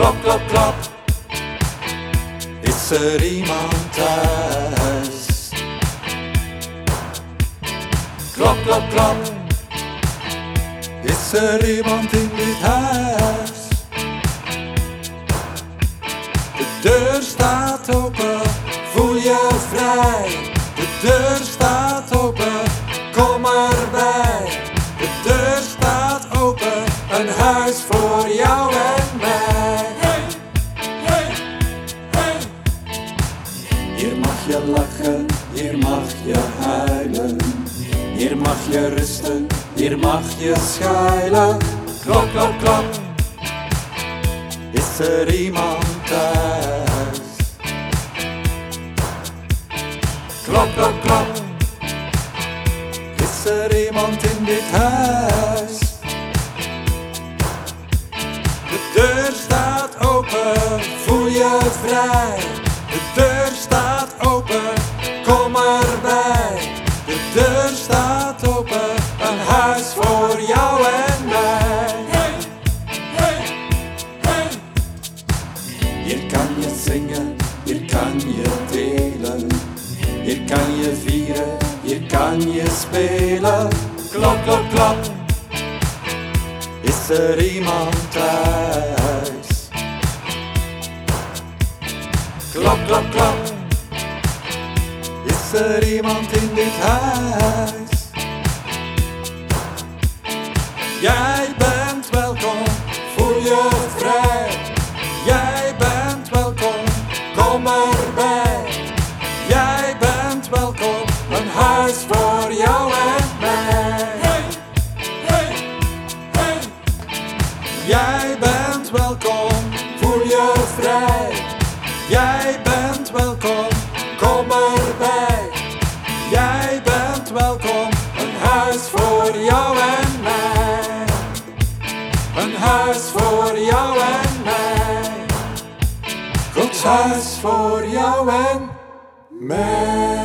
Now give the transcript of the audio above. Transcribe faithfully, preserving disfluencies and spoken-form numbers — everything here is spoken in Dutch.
Klop, klop, klop. Is er iemand thuis? Klop, klop, klop. Is er iemand in dit huis? De deur staat open, voel je vrij. De deur staat open, kom erbij. De deur staat open, een huis voor jou en mij. Hey, hey, hey. Hier mag je lachen, hier mag je huilen. Hier mag je rusten, hier mag je schuilen. Klop, klop, klop. Is er iemand thuis? Klop, klop, klop. Is er iemand in dit huis? De deur staat open, voel je vrij. De deur staat open, kom erbij. De deur staat open, een huis voor jou en mij. Hey, hey, hey. Hier kan je zingen, hier kan je delen. Hier kan je vieren, hier kan je spelen. Klop, klop, klop. Is er iemand thuis? Klop, klop, klop. Is er iemand in dit huis? Jij bent welkom, voel je vrij. Jij bent welkom, kom erbij. Jij bent welkom, een huis voor jou en mij. Hey, hey, hey. Jij bent welkom, voel je vrij. Jij bent welkom, kom erbij. Jij bent welkom, een huis voor jou en mij. Een huis voor jou en mij. Gods huis voor jou en mij.